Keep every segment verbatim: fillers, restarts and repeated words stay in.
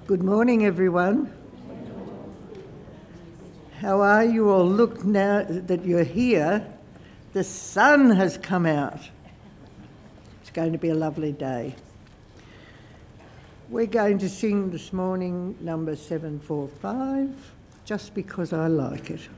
Good morning, everyone. How are you all? Look, now that you're here, the sun has come out. It's going to be a lovely day. We're going to sing this morning number seven four five, just because I like it.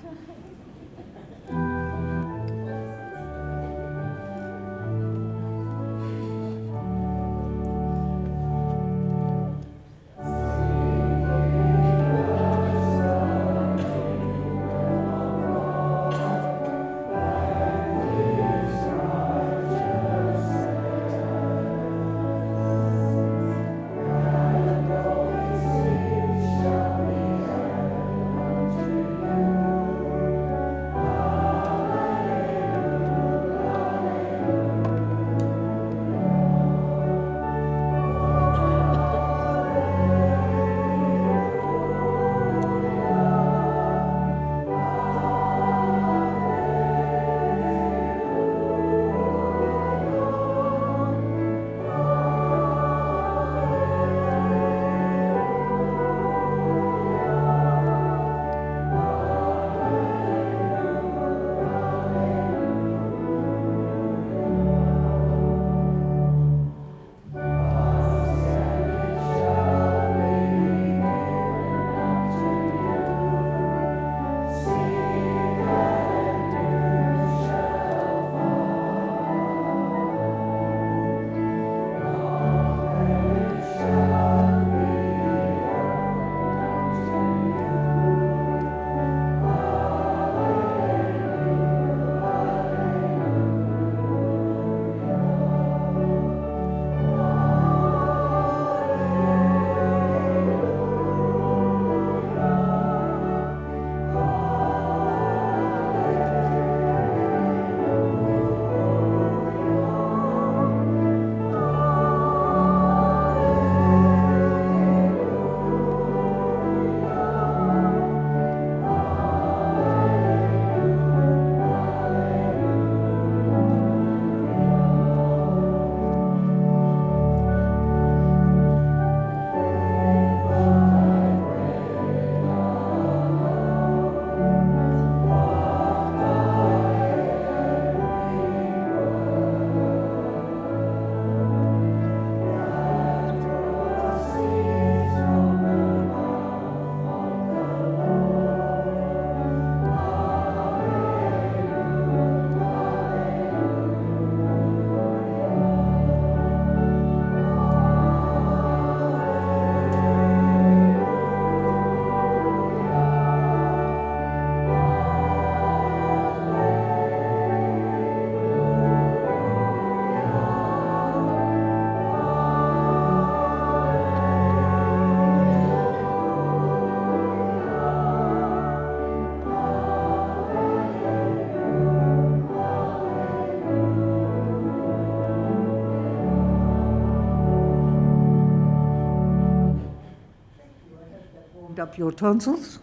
Up your tonsils.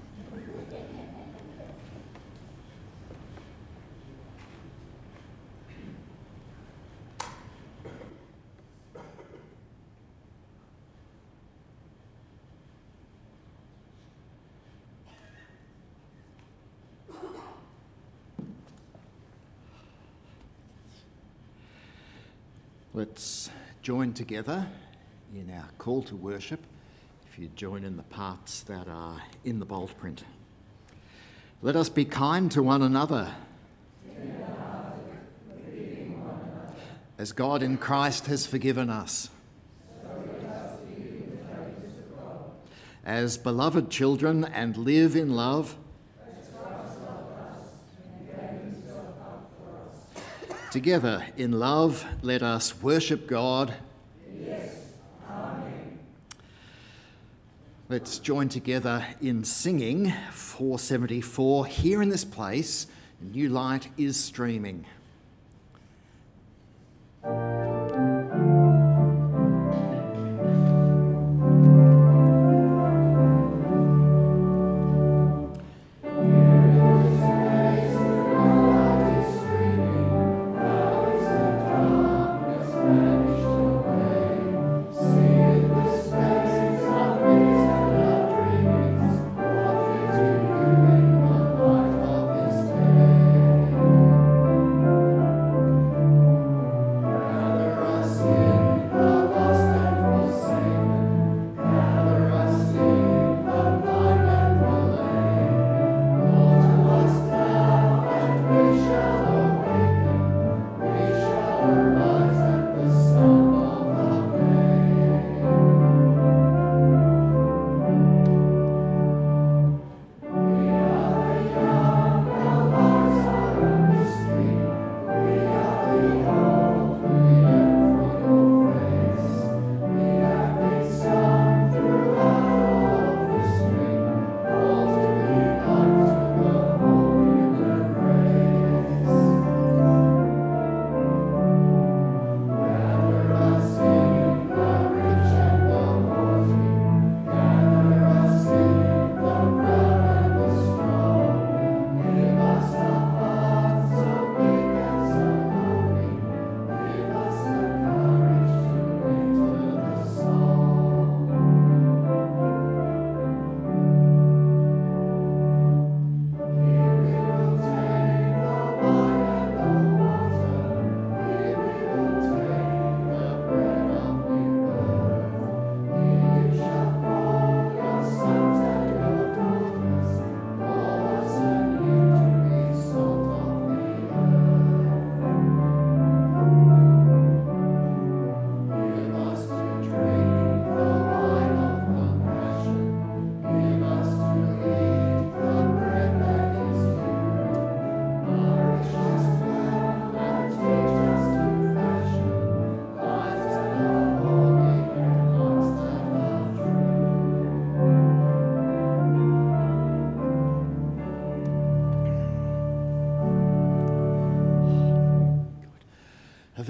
Let's join together in our call to worship. If you join in the parts that are in the bold print. Let us be kind to one another, as God in Christ has forgiven us. As beloved children and live in love, together in love, let us worship God. Let's join together in singing four seventy-four. Here in this place, new light is streaming. Away, see the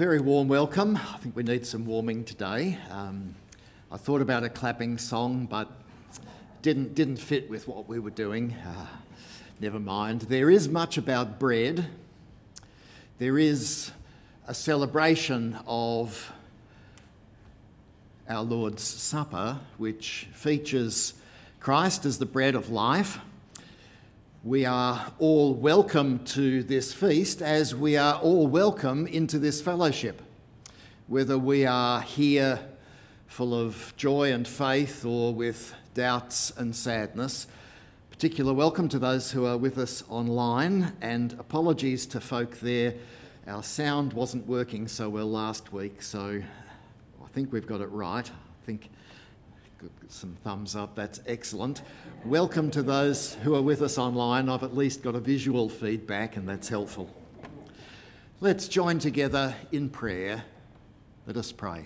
very warm welcome. I think we need some warming today. Um, I thought about a clapping song, but didn't didn't fit with what we were doing. Uh, never mind. There is much about bread. There is a celebration of our Lord's Supper, which features Christ as the bread of life. We are all welcome to this feast, as we are all welcome into this fellowship. Whether we are here full of joy and faith or with doubts and sadness, particular welcome to those who are with us online, and apologies to folk there. Our sound wasn't working so well last week, so I think we've got it right. I think some thumbs up, that's excellent. Welcome to those who are with us online. I've at least got a visual feedback, and that's helpful. Let's join together in prayer. Let us pray.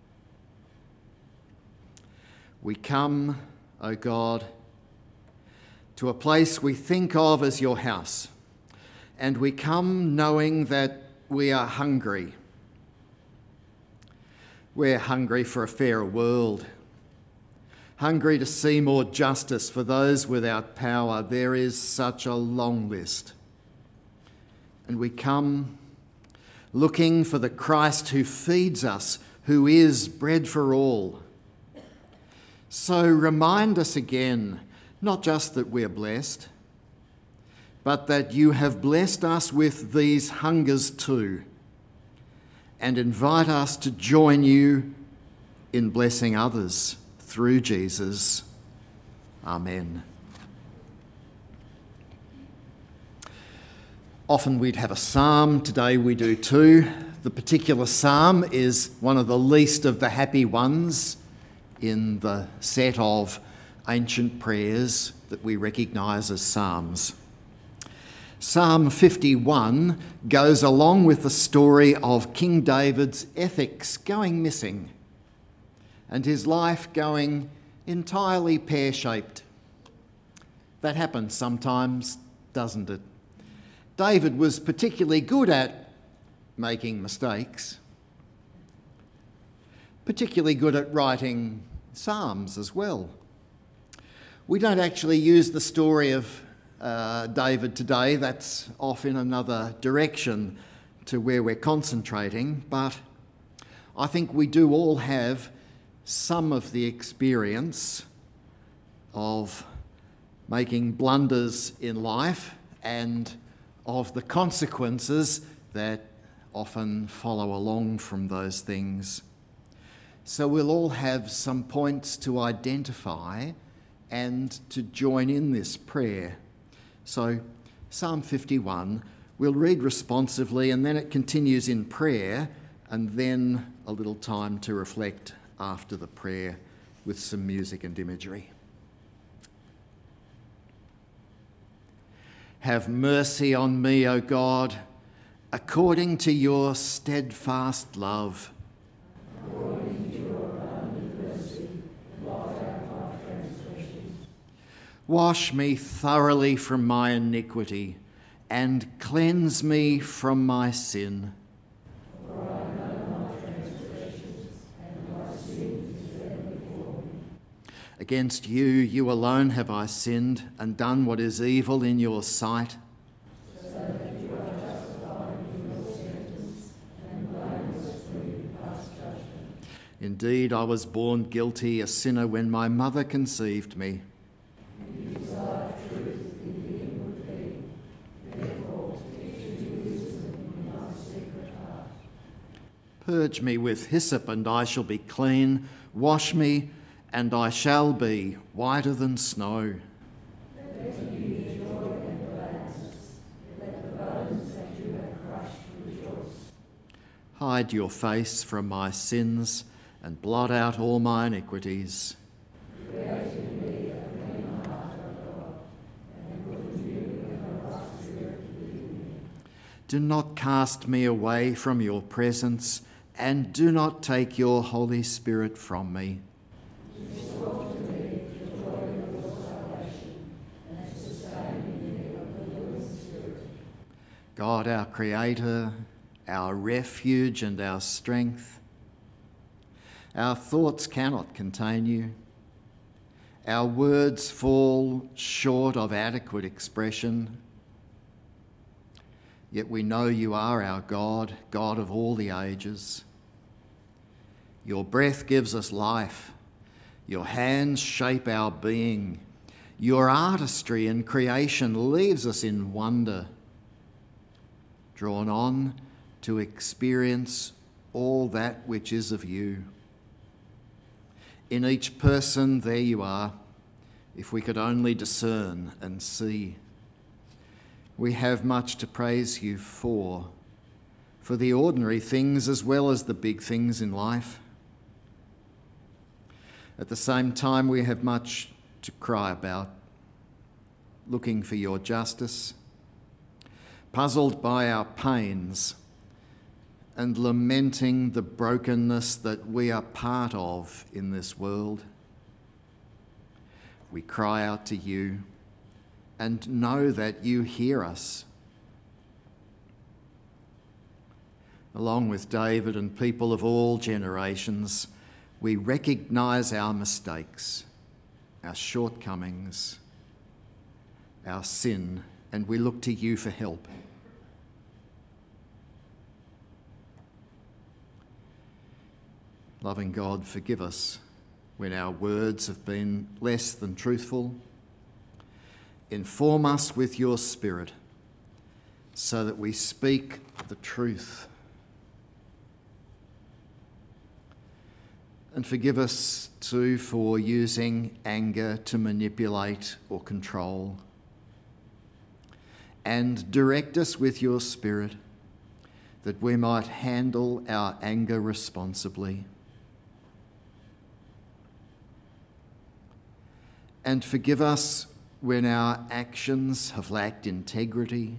We come, O God, to a place we think of as your house, and we come knowing that we are hungry. We're hungry for a fairer world, hungry to see more justice for those without power. There is such a long list. And we come looking for the Christ who feeds us, who is bread for all. So remind us again, not just that we are blessed, but that you have blessed us with these hungers too, and invite us to join you in blessing others through Jesus. Amen. Often we'd have a psalm. Today we do too. The particular psalm is one of the least of the happy ones in the set of ancient prayers that we recognise as psalms. Psalm fifty-one goes along with the story of King David's ethics going missing and his life going entirely pear-shaped. That happens sometimes, doesn't it? David was particularly good at making mistakes, particularly good at writing psalms as well. We don't actually use the story of uh, David today. That's off in another direction to where we're concentrating, but I think we do all have some of the experience of making blunders in life and of the consequences that often follow along from those things. So we'll all have some points to identify and to join in this prayer. So Psalm fifty-one, we'll read responsively, and then it continues in prayer, and then a little time to reflect after the prayer with some music and imagery. Have mercy on me, O God, according to your steadfast love. According to your abundant mercy, blot out my transgressions. Wash me thoroughly from my iniquity, and cleanse me from my sin. For I know my transgressions, and my sin is ever before me. Against you, you alone have I sinned, and done what is evil in your sight. So that you are justified in your sentence, and blameless when you pass judgment. Indeed, I was born guilty, a sinner, when my mother conceived me. You desire truth in the inward being, therefore teach me wisdom in my secret heart. Purge me with hyssop, and I shall be clean. Wash me, and I shall be whiter than snow. Let me be joy and gladness. Let the bones that you have crushed rejoice. Hide your face from my sins, and blot out all my iniquities. Create in me a clean heart, O God, and put in you a right spirit within me. Do not cast me away from your presence, and do not take your Holy Spirit from me. Restore to me the joy of your salvation, and sustain me of the Holy Spirit. God, our Creator, our refuge and our strength. Our thoughts cannot contain you. Our words fall short of adequate expression. Yet we know you are our God, God of all the ages. Your breath gives us life. Your hands shape our being. Your artistry in creation leaves us in wonder, drawn on to experience all that which is of you. In each person, there you are, if we could only discern and see. We have much to praise you for, for the ordinary things as well as the big things in life. At the same time, we have much to cry about, looking for your justice, puzzled by our pains, and lamenting the brokenness that we are part of in this world. We cry out to you and know that you hear us. Along with David and people of all generations, we recognise our mistakes, our shortcomings, our sin, and we look to you for help. Loving God, forgive us when our words have been less than truthful. Inform us with your Spirit so that we speak the truth. And forgive us too for using anger to manipulate or control. And direct us with your Spirit that we might handle our anger responsibly. And forgive us when our actions have lacked integrity.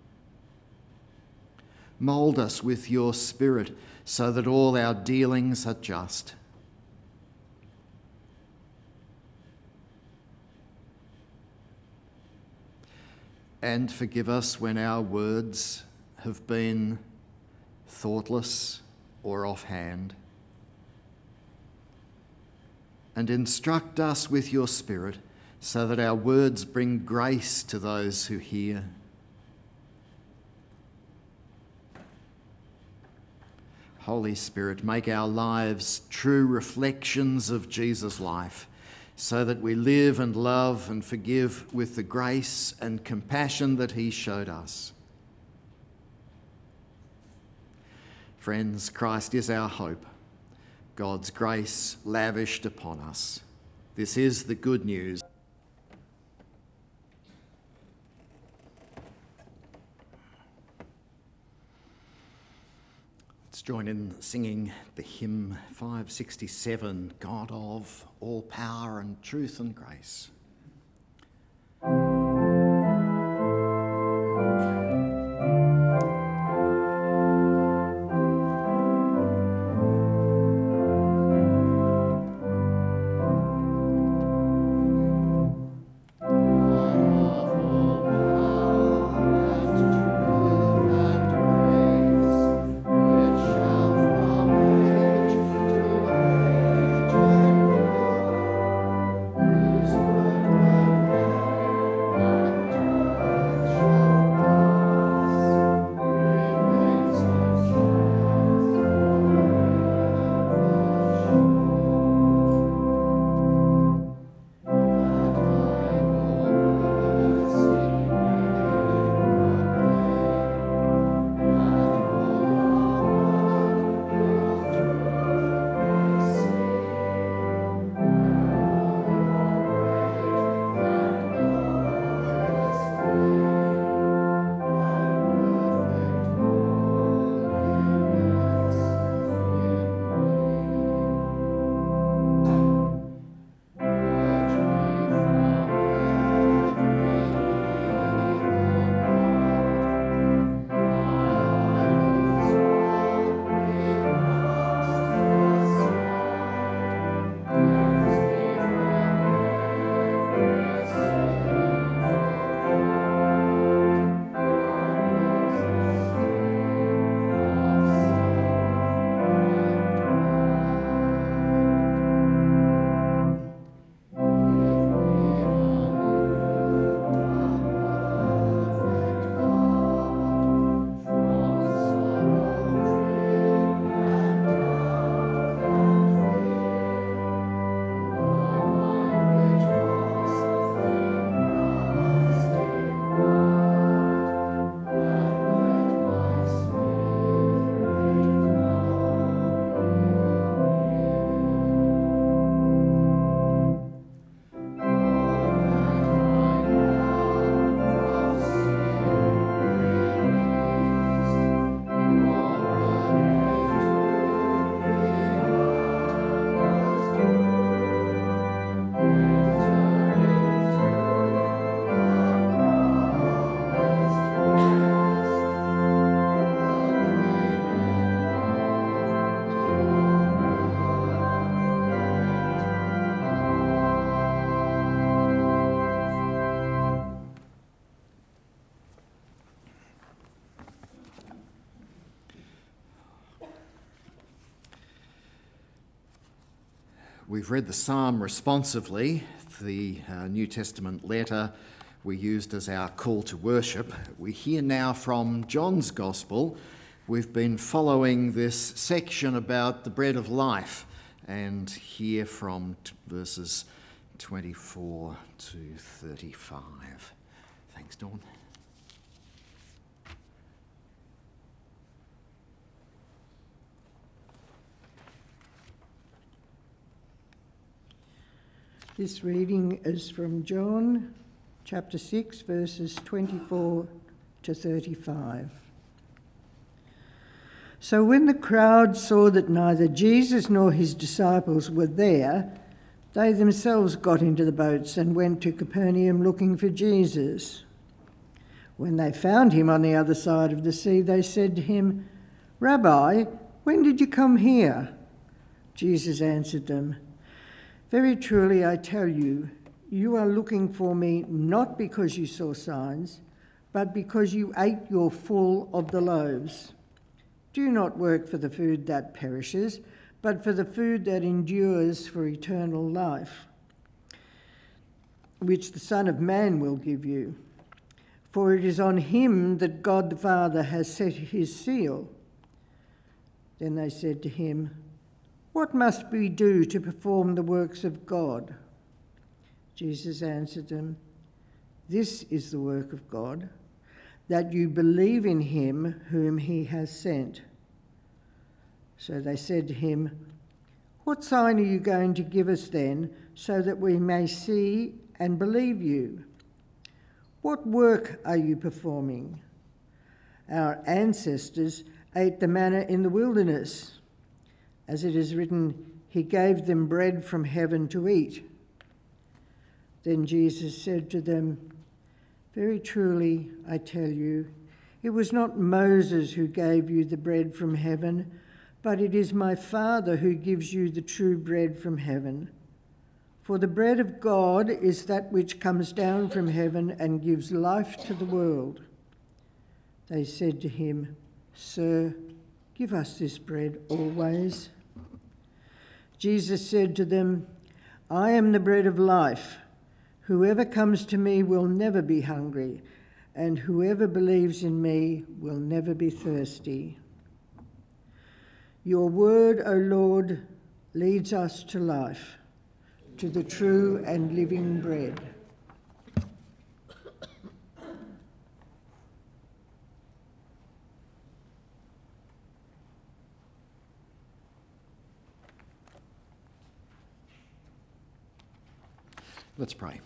Mould us with your Spirit so that all our dealings are just. And forgive us when our words have been thoughtless or offhand. And instruct us with your Spirit so that our words bring grace to those who hear. Holy Spirit, make our lives true reflections of Jesus' life, so that we live and love and forgive with the grace and compassion that he showed us. Friends, Christ is our hope, God's grace lavished upon us. This is the good news. Let's join in singing the hymn five sixty-seven, God of all power and truth and grace. Whose We've read the psalm responsively, the uh, New Testament letter we used as our call to worship. We hear now from John's Gospel. We've been following this section about the bread of life and hear from t- verses twenty-four to thirty-five. Thanks, Dawn. This reading is from John chapter six, verses twenty-four to thirty-five. So when the crowd saw that neither Jesus nor his disciples were there, they themselves got into the boats and went to Capernaum looking for Jesus. When they found him on the other side of the sea, they said to him, "Rabbi, when did you come here?" Jesus answered them, "Very truly I tell you, you are looking for me not because you saw signs, but because you ate your full of the loaves. Do not work for the food that perishes, but for the food that endures for eternal life, which the Son of Man will give you. For it is on him that God the Father has set his seal." Then they said to him, "What must we do to perform the works of God?" Jesus answered them, "This is the work of God, that you believe in him whom he has sent." So they said to him, "What sign are you going to give us then, so that we may see and believe you? What work are you performing? Our ancestors ate the manna in the wilderness. As it is written, he gave them bread from heaven to eat." Then Jesus said to them, "Very truly I tell you, it was not Moses who gave you the bread from heaven, but it is my Father who gives you the true bread from heaven. For the bread of God is that which comes down from heaven and gives life to the world." They said to him, "Sir, give us this bread always." Jesus said to them, "I am the bread of life. Whoever comes to me will never be hungry, and whoever believes in me will never be thirsty. Your word, O Lord, leads us to life, to the true and living bread." Let's pray.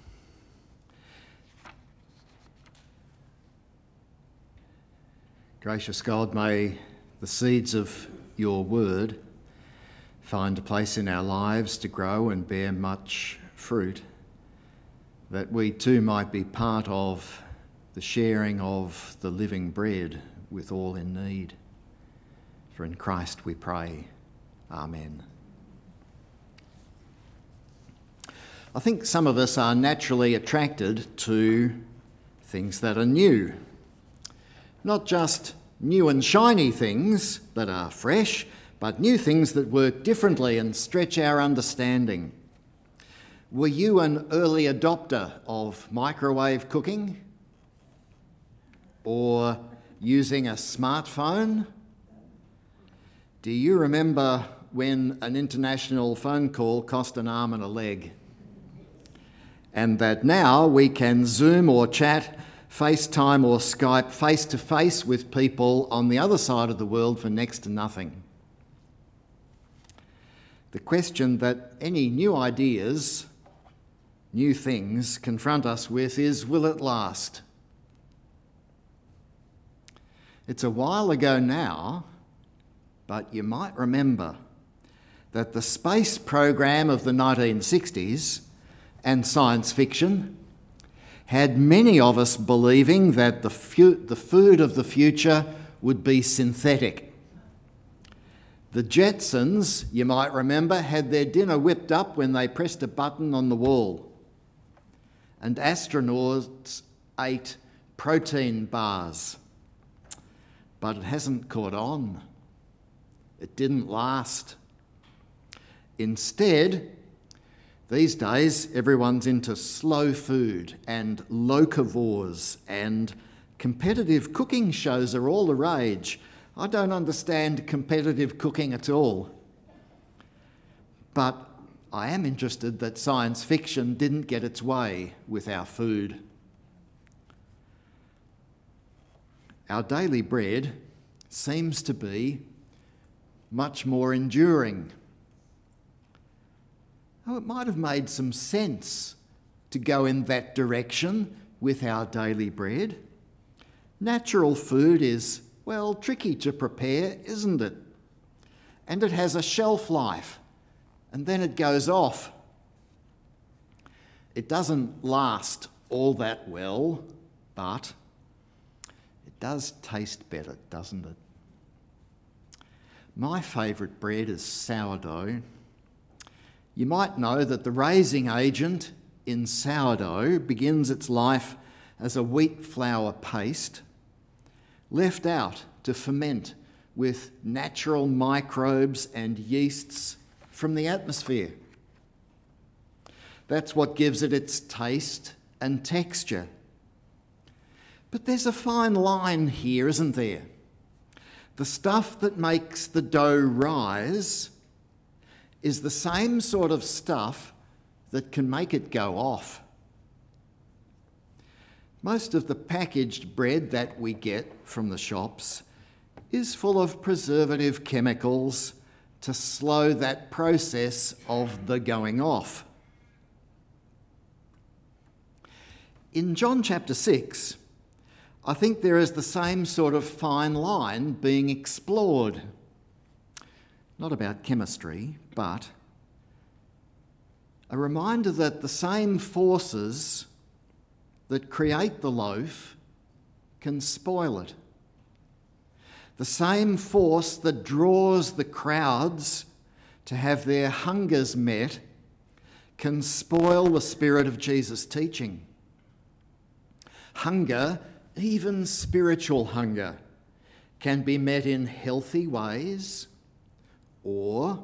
Gracious God, may the seeds of your word find a place in our lives to grow and bear much fruit, that we too might be part of the sharing of the living bread with all in need. For in Christ we pray. Amen. I think some of us are naturally attracted to things that are new. Not just new and shiny things that are fresh, but new things that work differently and stretch our understanding. Were you an early adopter of microwave cooking? Or using a smartphone? Do you remember when an international phone call cost an arm and a leg? And that now we can Zoom or chat, FaceTime or Skype face-to-face with people on the other side of the world for next to nothing. The question that any new ideas, new things confront us with is, will it last? It's a while ago now, but you might remember that the space program of the nineteen sixties and science fiction had many of us believing that the, fu- the food of the future would be synthetic. The Jetsons, you might remember, had their dinner whipped up when they pressed a button on the wall. And astronauts ate protein bars. But it hasn't caught on. It didn't last. Instead, These days, everyone's into slow food and locavores, and competitive cooking shows are all the rage. I don't understand competitive cooking at all. But I am interested that science fiction didn't get its way with our food. Our daily bread seems to be much more enduring. Oh, it might have made some sense to go in that direction with our daily bread. Natural food is, well, tricky to prepare, isn't it? And it has a shelf life, and then it goes off. It doesn't last all that well, but it does taste better, doesn't it? My favourite bread is sourdough. You might know that the raising agent in sourdough begins its life as a wheat flour paste, left out to ferment with natural microbes and yeasts from the atmosphere. That's what gives it its taste and texture. But there's a fine line here, isn't there? The stuff that makes the dough rise is the same sort of stuff that can make it go off. Most of the packaged bread that we get from the shops is full of preservative chemicals to slow that process of the going off. In John chapter six, I think there is the same sort of fine line being explored. Not about chemistry, but a reminder that the same forces that create the loaf can spoil it. The same force that draws the crowds to have their hungers met can spoil the spirit of Jesus' teaching. Hunger, even spiritual hunger, can be met in healthy ways, or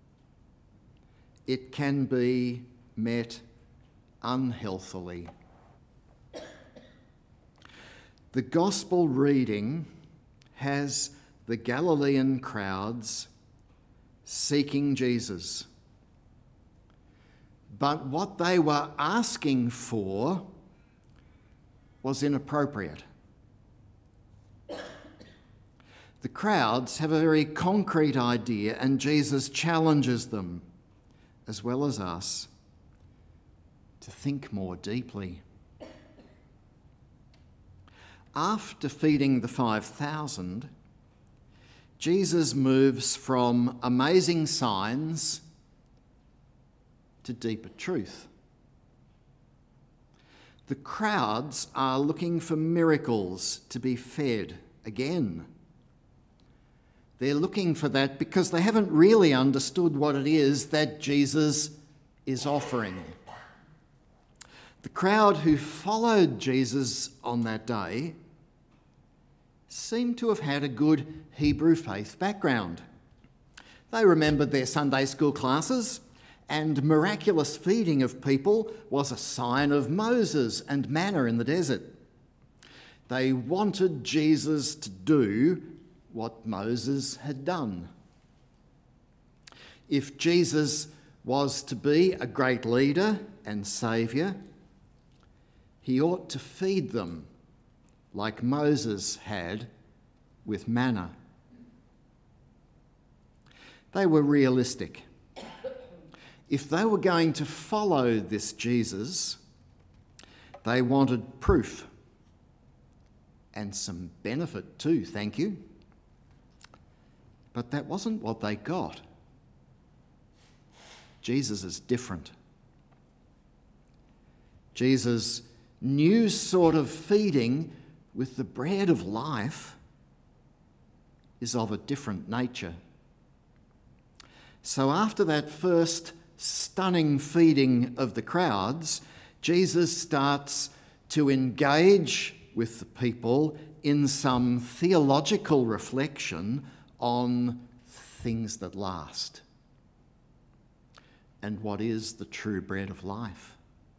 it can be met unhealthily. The gospel reading has the Galilean crowds seeking Jesus. But what they were asking for was inappropriate. The crowds have a very concrete idea, and Jesus challenges them, as well as us, to think more deeply. After feeding the five thousand, Jesus moves from amazing signs to deeper truth. The crowds are looking for miracles to be fed again. They're looking for that because they haven't really understood what it is that Jesus is offering. The crowd who followed Jesus on that day seemed to have had a good Hebrew faith background. They remembered their Sunday school classes, and miraculous feeding of people was a sign of Moses and manna in the desert. They wanted Jesus to do what Moses had done. If Jesus was to be a great leader and saviour, he ought to feed them like Moses had with manna. They were realistic. If they were going to follow this Jesus, they wanted proof and some benefit too, thank you. But that wasn't what they got. Jesus is different. Jesus' new sort of feeding with the bread of life is of a different nature. So after that first stunning feeding of the crowds, Jesus starts to engage with the people in some theological reflection on things that last. and what is the true bread of life.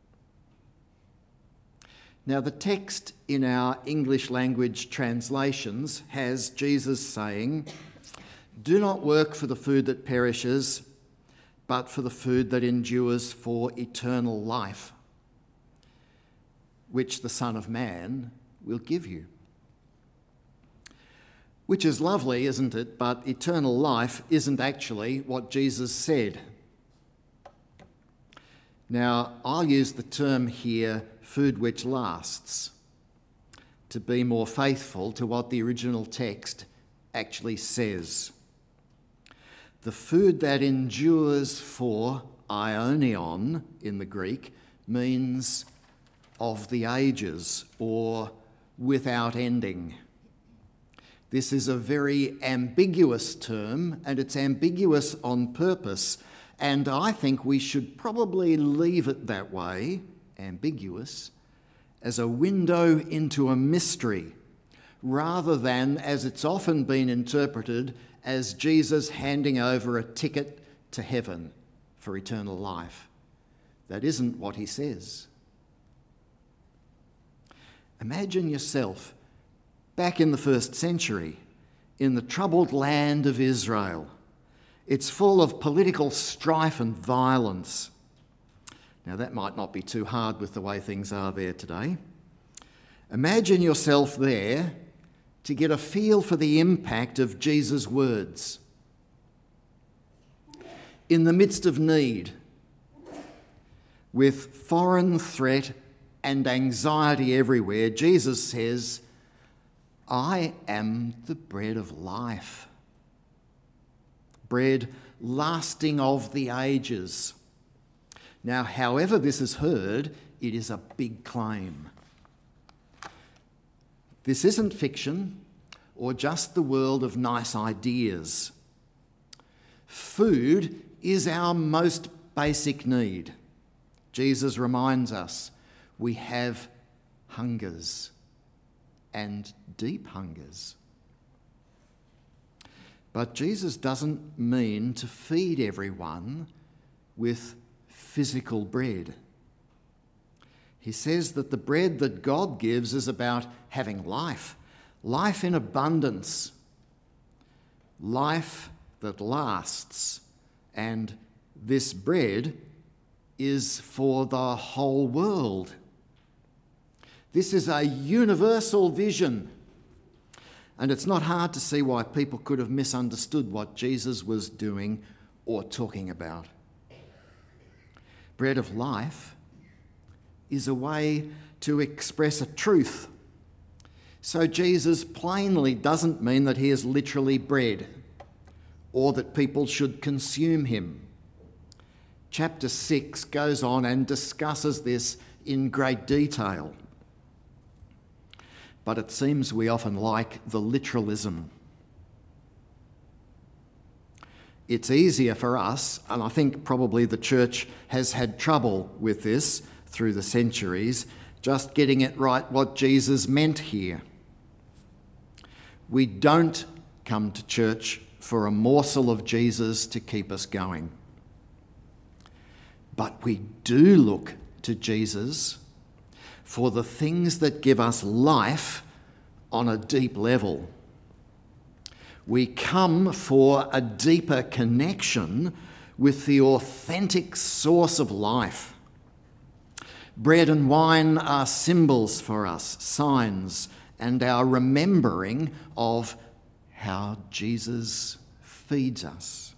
Now, the text in our English language translations has Jesus saying, "Do not work for the food that perishes, but for the food that endures for eternal life, which the Son of Man will give you." Which is lovely, isn't it? But eternal life isn't actually what Jesus said. Now, I'll use the term here, food which lasts, to be more faithful to what the original text actually says. The food that endures for aionion in the Greek means of the ages or without ending. This is a very ambiguous term, and it's ambiguous on purpose, and I think we should probably leave it that way, ambiguous, as a window into a mystery, rather than, as it's often been interpreted, as Jesus handing over a ticket to heaven for eternal life. That isn't what he says. Imagine yourself back in the first century, in the troubled land of Israel. It's full of political strife and violence. Now, that might not be too hard with the way things are there today. Imagine yourself there to get a feel for the impact of Jesus' words. In the midst of need, with foreign threat and anxiety everywhere, Jesus says, "I am the bread of life, bread lasting of the ages." Now, however this is heard, it is a big claim. This isn't fiction or just the world of nice ideas. Food is our most basic need. Jesus reminds us we have hungers and deep hungers. But Jesus doesn't mean to feed everyone with physical bread. He says that the bread that God gives is about having life, life in abundance, life that lasts, and this bread is for the whole world. This is a universal vision, and it's not hard to see why people could have misunderstood what Jesus was doing or talking about. Bread of life is a way to express a truth. So Jesus plainly doesn't mean that he is literally bread or that people should consume him. Chapter six goes on and discusses this in great detail. But it seems we often like the literalism. It's easier for us, and I think probably the church has had trouble with this through the centuries, just getting it right what Jesus meant here. We don't come to church for a morsel of Jesus to keep us going. But we do look to Jesus for the things that give us life on a deep level. We come for a deeper connection with the authentic source of life. Bread and wine are symbols for us, signs, and our remembering of how Jesus feeds us.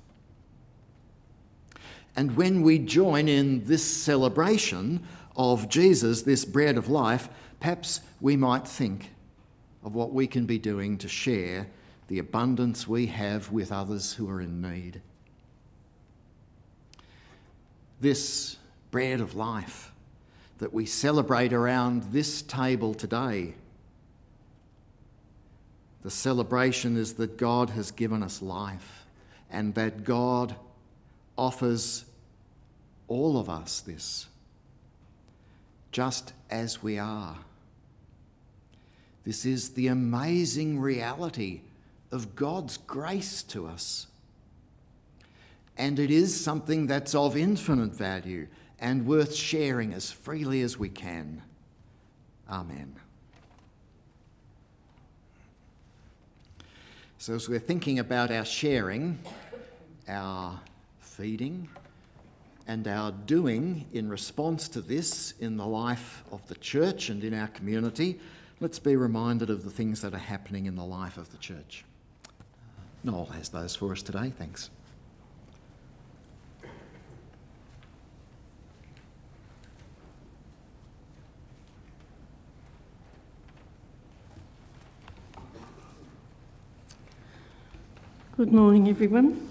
And when we join in this celebration of Jesus, this bread of life, perhaps we might think of what we can be doing to share the abundance we have with others who are in need. This bread of life that we celebrate around this table today, the celebration is that God has given us life and that God offers all of us this, just as we are. This is the amazing reality of God's grace to us. and it is something that's of infinite value and worth sharing as freely as we can. Amen. So as we're thinking about our sharing, our feeding, and our doing in response to this in the life of the church and in our community, let's be reminded of the things that are happening in the life of the church. Noel has those for us today. Thanks. Good morning, everyone.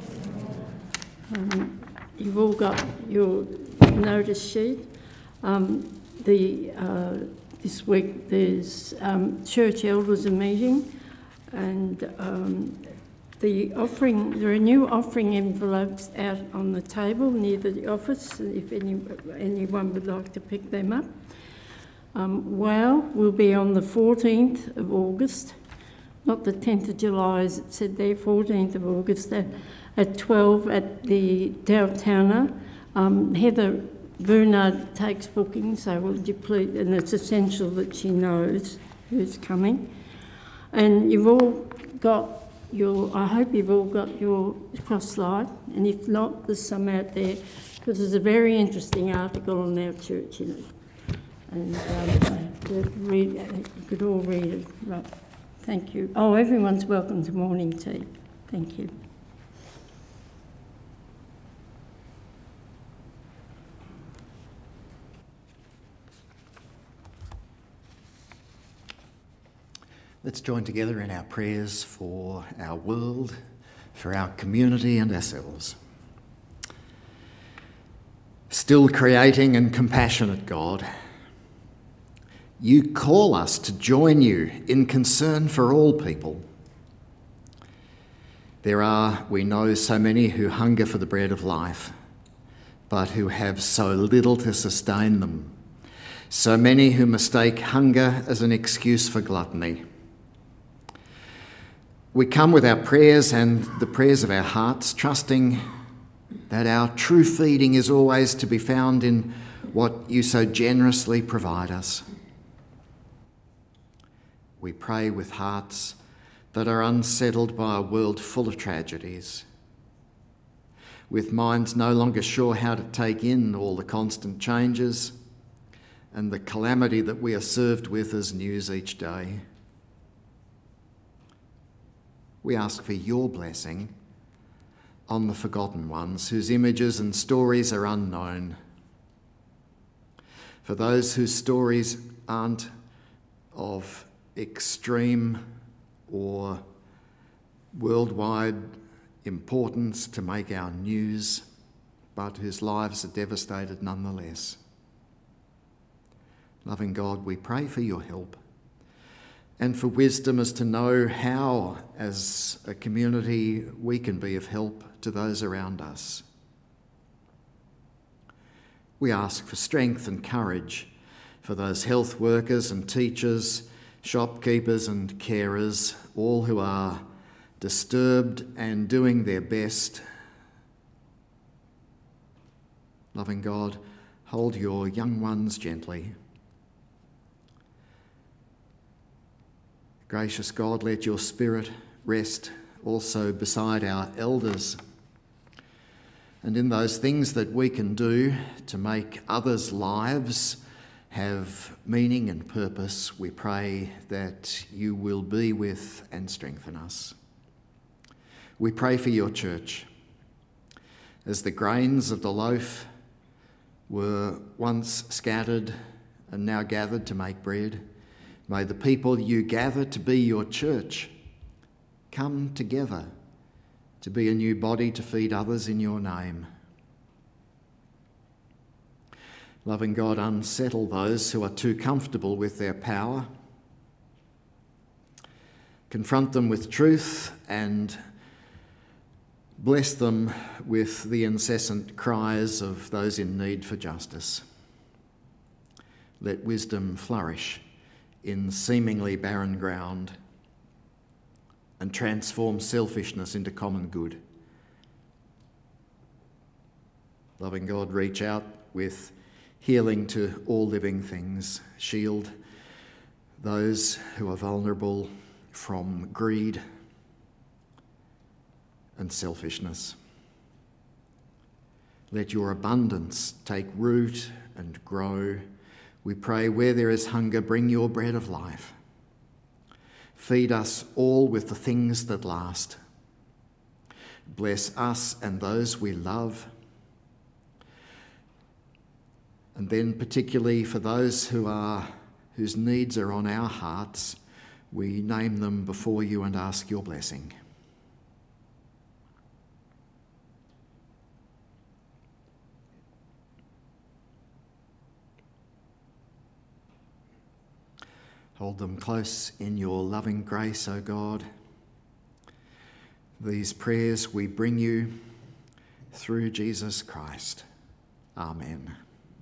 Um, you've all got your notice sheet. Um, the uh, this week there's um, church elders are meeting, and um, the offering. There are new offering envelopes out on the table near the office. If any anyone would like to pick them up. Um, WOW will be on the fourteenth of August. Not the tenth of July, as it said there, fourteenth of August at, at twelve at the Dowtowner. Um, Heather Bernard takes bookings, so would you please, and it's essential that she knows who's coming. And you've all got your, I hope you've all got your crosslight, and if not, there's some out there, because there's a very interesting article on our church in it. And um, you, read, you could all read it. Right. Thank you. Oh, everyone's welcome to morning tea. Thank you. Let's join together in our prayers for our world, for our community and ourselves. Still creating and compassionate God, you call us to join you in concern for all people. There are, we know, so many who hunger for the bread of life, but who have so little to sustain them. So many who mistake hunger as an excuse for gluttony. We come with our prayers and the prayers of our hearts, trusting that our true feeding is always to be found in what you so generously provide us. We pray with hearts that are unsettled by a world full of tragedies, with minds no longer sure how to take in all the constant changes and the calamity that we are served with as news each day. We ask for your blessing on the forgotten ones whose images and stories are unknown, for those whose stories aren't of extreme or worldwide importance to make our news, but whose lives are devastated nonetheless. Loving God, we pray for your help and for wisdom as to know how, as a community, we can be of help to those around us. We ask for strength and courage for those health workers and teachers, shopkeepers and carers, all who are disturbed and doing their best. Loving God, hold your young ones gently. Gracious God, let your Spirit rest also beside our elders, and in those things that we can do to make others' lives have meaning and purpose, we pray that you will be with and strengthen us. We pray for your church. As the grains of the loaf were once scattered and now gathered to make bread, may the people you gather to be your church come together to be a new body to feed others in your name. Loving God, unsettle those who are too comfortable with their power. Confront them with truth and bless them with the incessant cries of those in need for justice. Let wisdom flourish in seemingly barren ground and transform selfishness into common good. Loving God, reach out with healing to all living things. Shield those who are vulnerable from greed and selfishness. Let your abundance take root and grow. We pray, where there is hunger, bring your bread of life. Feed us all with the things that last. Bless us and those we love. And then particularly for those who are whose needs are on our hearts, we name them before you and ask your blessing. Hold them close in your loving grace, O God. These prayers we bring you through Jesus Christ. Amen.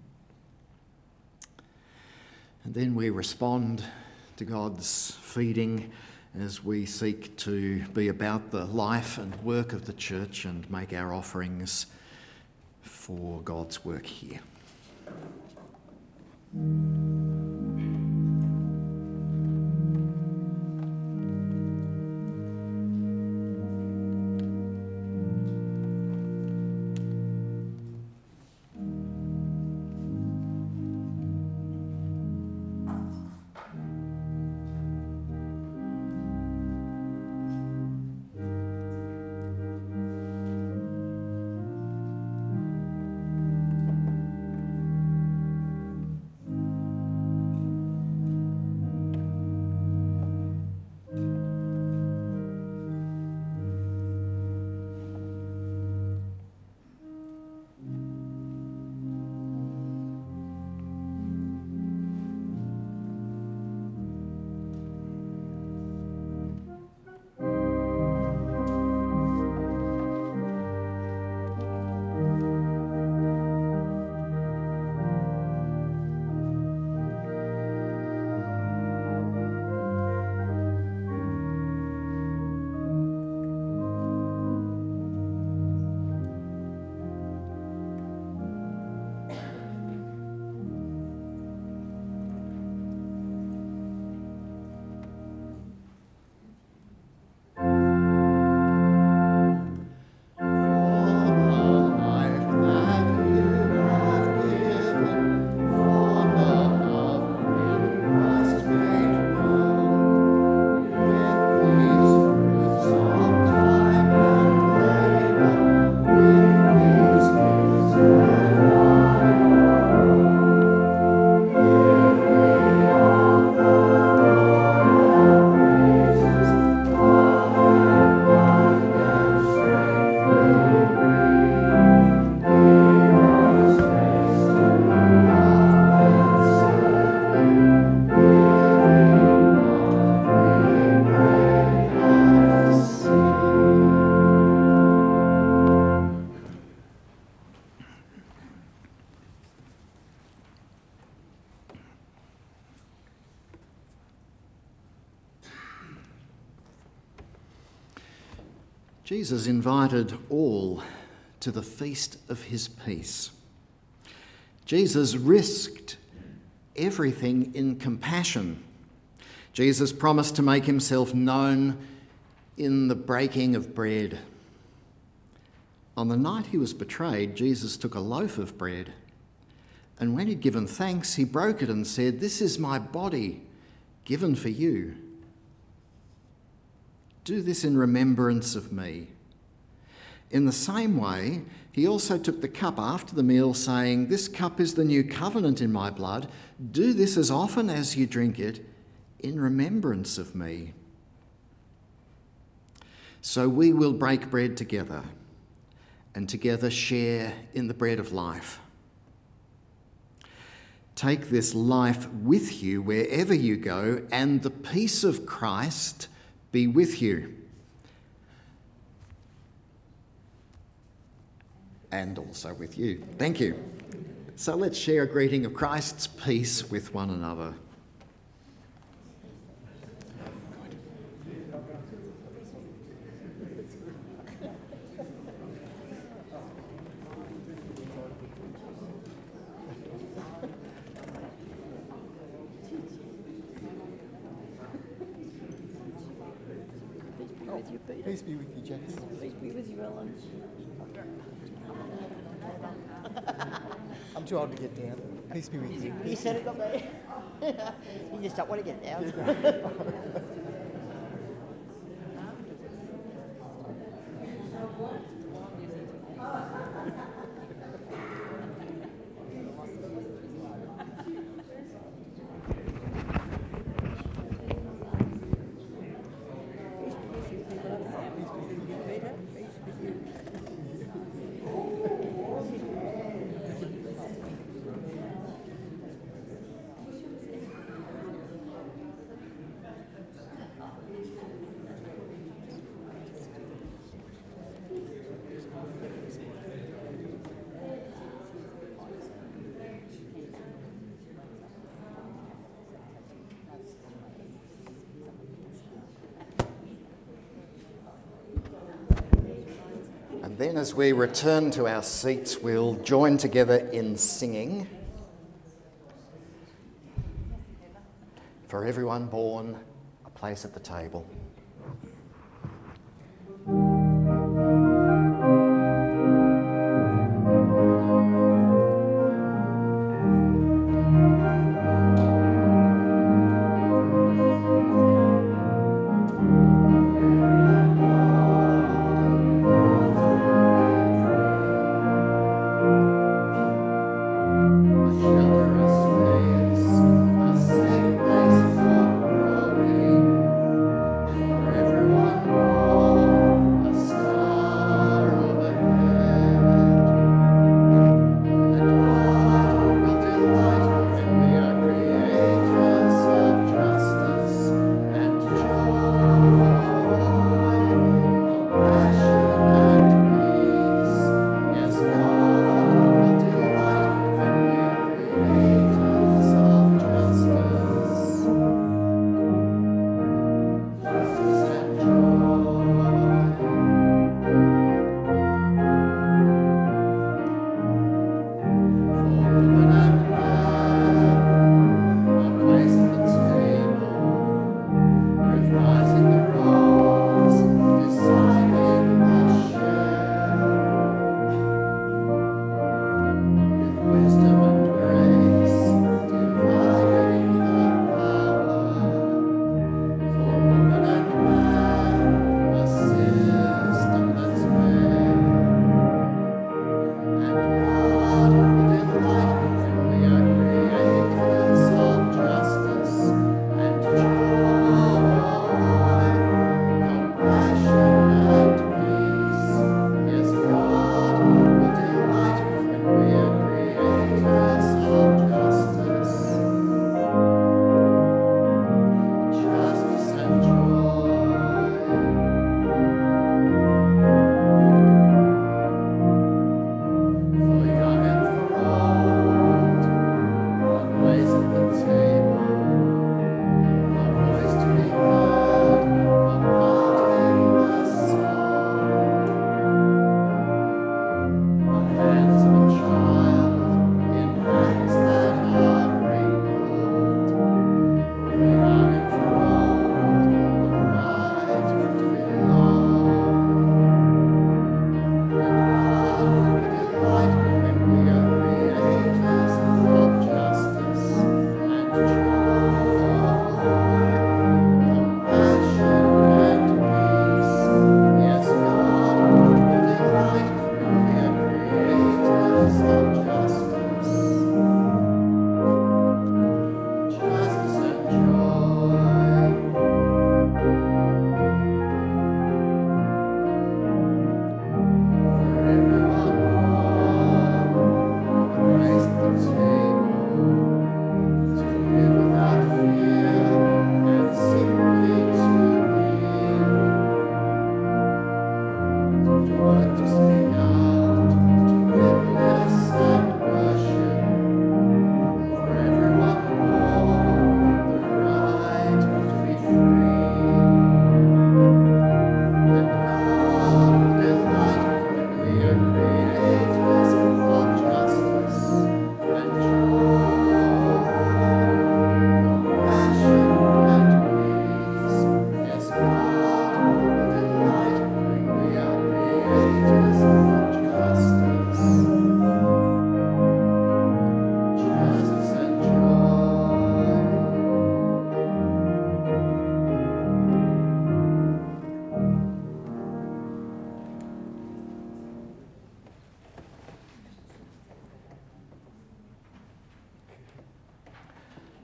And then we respond to God's feeding as we seek to be about the life and work of the church and make our offerings for God's work here. Jesus invited all to the feast of his peace. Jesus risked everything in compassion. Jesus promised to make himself known in the breaking of bread. On the night he was betrayed, Jesus took a loaf of bread, and when he'd given thanks, he broke it and said, "This is my body given for you. Do this in remembrance of me." In the same way, he also took the cup after the meal, saying, "This cup is the new covenant in my blood. Do this as often as you drink it in remembrance of me." So we will break bread together and together share in the bread of life. Take this life with you wherever you go, and the peace of Christ be with you. And also with you. Thank you. So let's share a greeting of Christ's peace with one another. with you, Peter. Peace be with you, Jackie. Peace be with you, Ellen. I'm too old to get down. Peace be with you. You said it, not me. You just don't want to get down. And then as we return to our seats, we'll join together in singing. For everyone born, a place at the table. Yes, God will delight when we are created.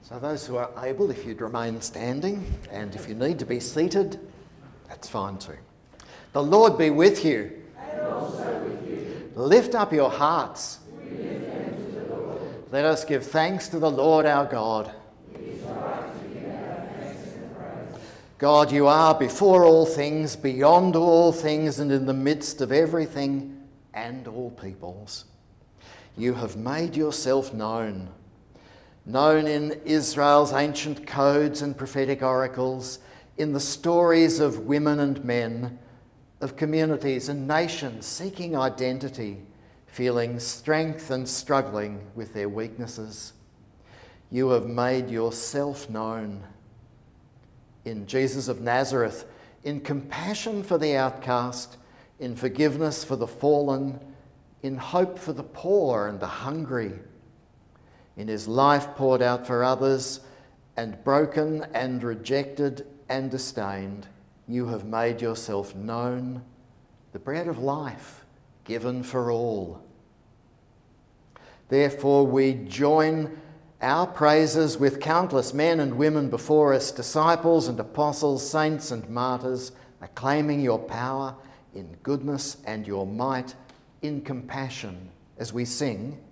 So those who are able, if you'd remain standing, and if you need to be seated, that's fine too. The Lord be with you. And also with you. Lift up your hearts. We lift them to the Lord. Let us give thanks to the Lord our God. It is right to give our thanks and praise. God, you are before all things, beyond all things, and in the midst of everything and all peoples. You have made yourself known. Known in Israel's ancient codes and prophetic oracles, in the stories of women and men, of communities and nations seeking identity, feeling strength and struggling with their weaknesses. You have made yourself known in Jesus of Nazareth, in compassion for the outcast, in forgiveness for the fallen, in hope for the poor and the hungry, in his life poured out for others, and broken and rejected and disdained, you have made yourself known, the bread of life given for all. Therefore we join our praises with countless men and women before us, disciples and apostles, saints and martyrs, acclaiming your power in goodness and your might in compassion as we sing,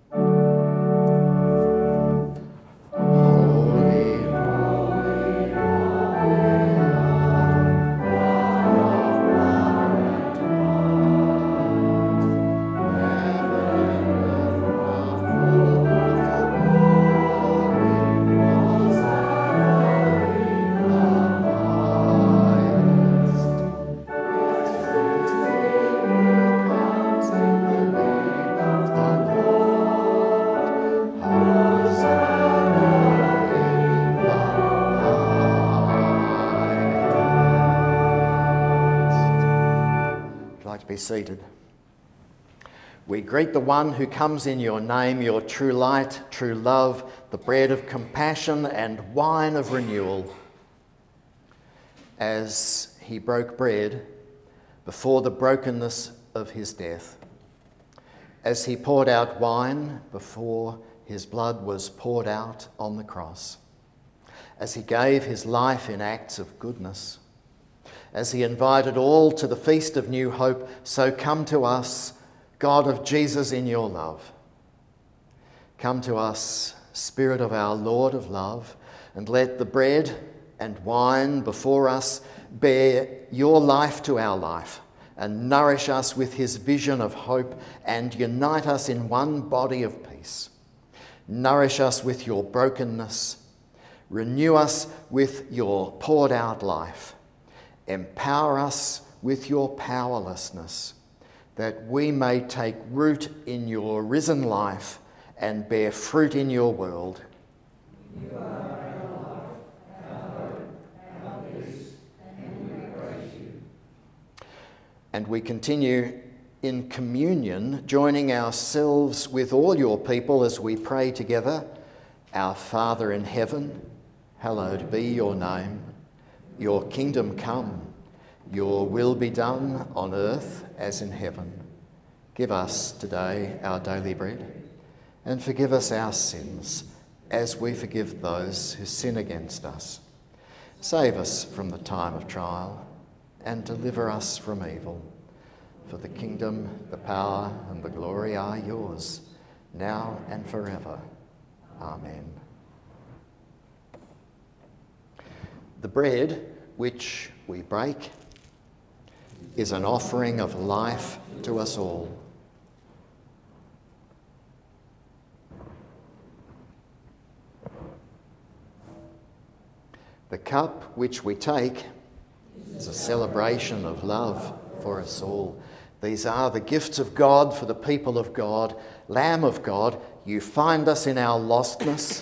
seated. We greet the one who comes in your name, your true light, true love, the bread of compassion and wine of renewal. As he broke bread before the brokenness of his death, as he poured out wine before his blood was poured out on the cross, as he gave his life in acts of goodness, as he invited all to the feast of new hope, so come to us, God of Jesus, in your love. Come to us, Spirit of our Lord of love, and let the bread and wine before us bear your life to our life and nourish us with his vision of hope and unite us in one body of peace. Nourish us with your brokenness. Renew us with your poured out life. Empower us with your powerlessness, that we may take root in your risen life and bear fruit in your world. You are our life, our hope, our peace, and we praise you. And we continue in communion, joining ourselves with all your people as we pray together. Our Father in heaven, hallowed be your name. Your kingdom come, your will be done on earth as in heaven. Give us today our daily bread, and forgive us our sins as we forgive those who sin against us. Save us from the time of trial, and deliver us from evil. For the kingdom, the power, and the glory are yours, now and forever. Amen. The bread which we break is an offering of life to us all. The cup which we take is a celebration of love for us all. These are the gifts of God for the people of God. Lamb of God, you find us in our lostness.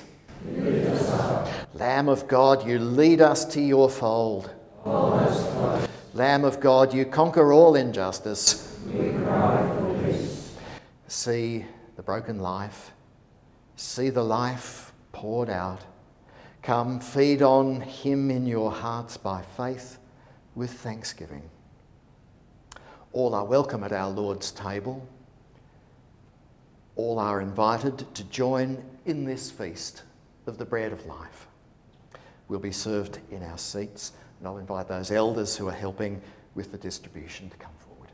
Lamb of God, you lead us to your fold. Lamb of God, you conquer all injustice. We cry for peace. See the broken life. See the life poured out. Come, feed on him in your hearts by faith with thanksgiving. All are welcome at our Lord's table. All are invited to join in this feast of the bread of life. We'll be served in our seats, and I'll invite those elders who are helping with the distribution to come forward.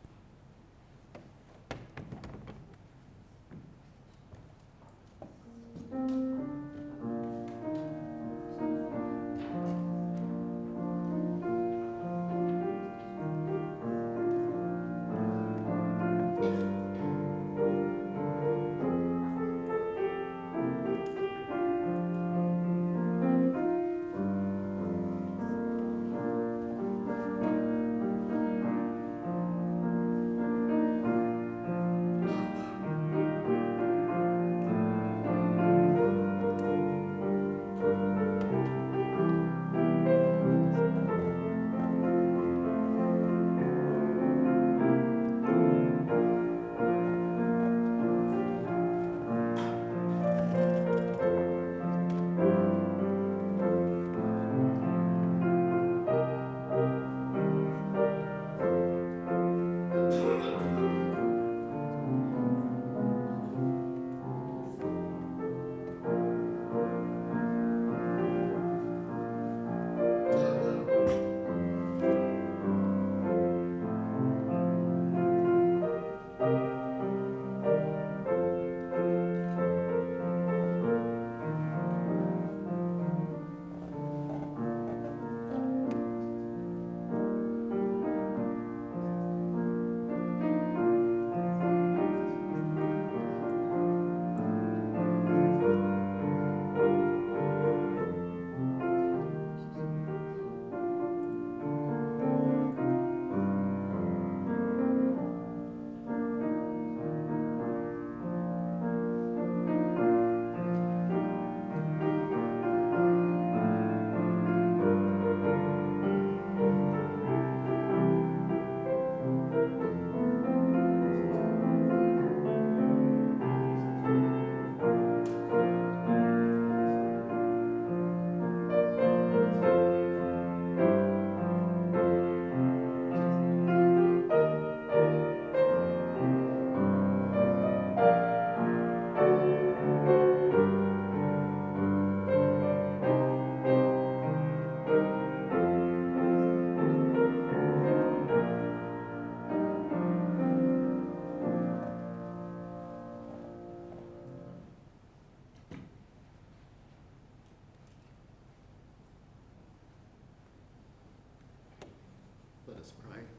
Let us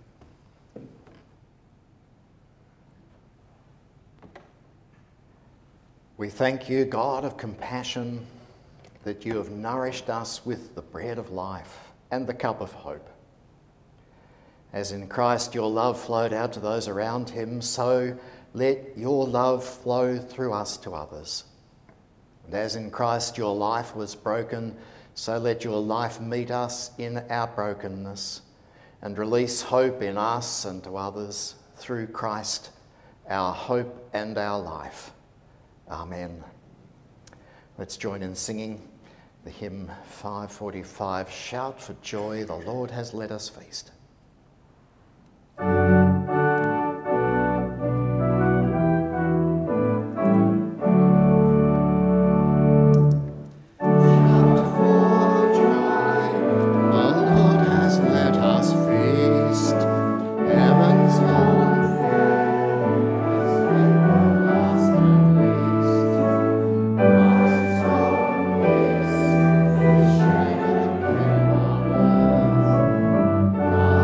pray. We thank you, God of compassion, that you have nourished us with the bread of life and the cup of hope. As in Christ your love flowed out to those around him, so let your love flow through us to others. And as in Christ your life was broken, so let your life meet us in our brokenness and release hope in us and to others through Christ, our hope and our life. Amen. Let's join in singing the hymn five forty-five, Shout for Joy, the Lord has let us feast. God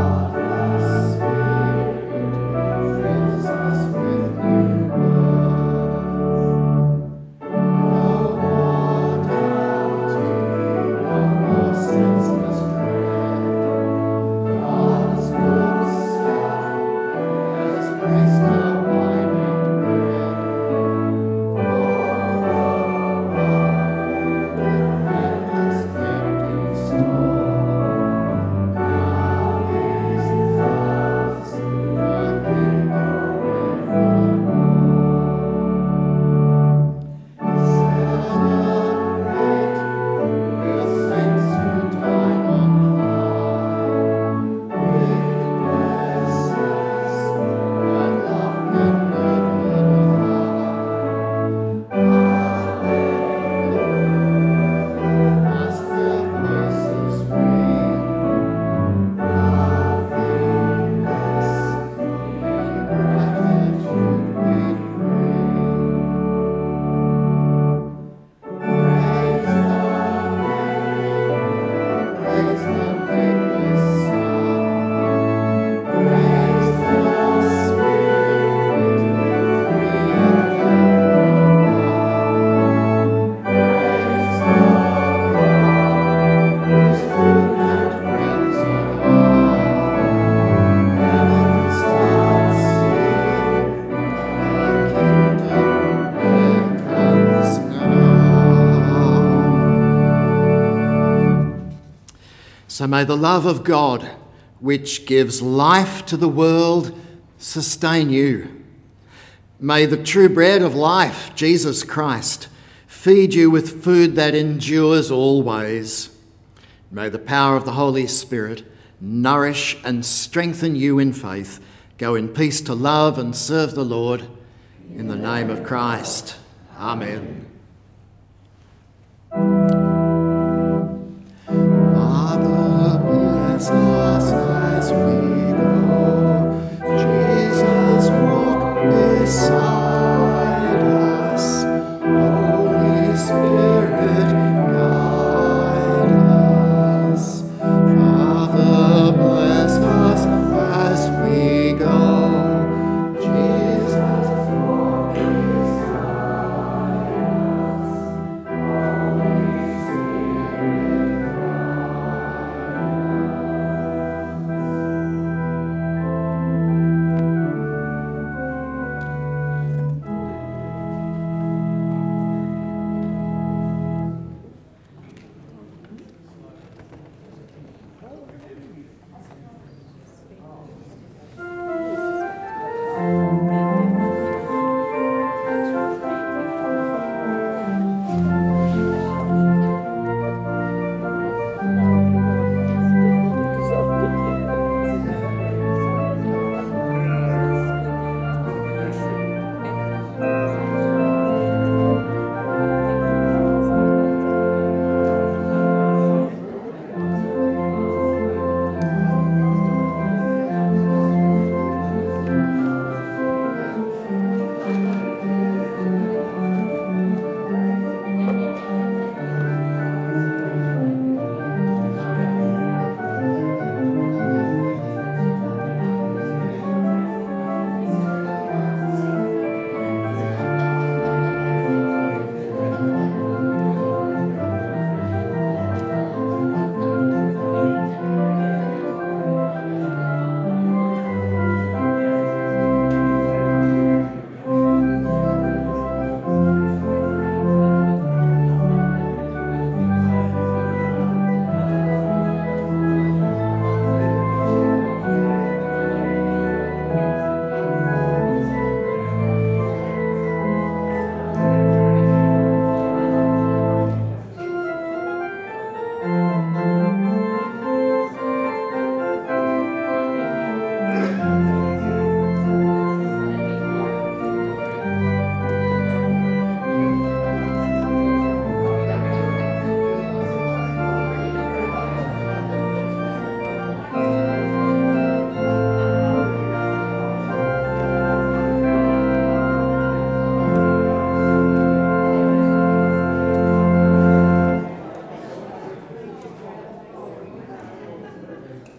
So may the love of God, which gives life to the world, sustain you. May the true bread of life, Jesus Christ, feed you with food that endures always. May the power of the Holy Spirit nourish and strengthen you in faith. Go in peace to love and serve the Lord. In the name of Christ. Amen.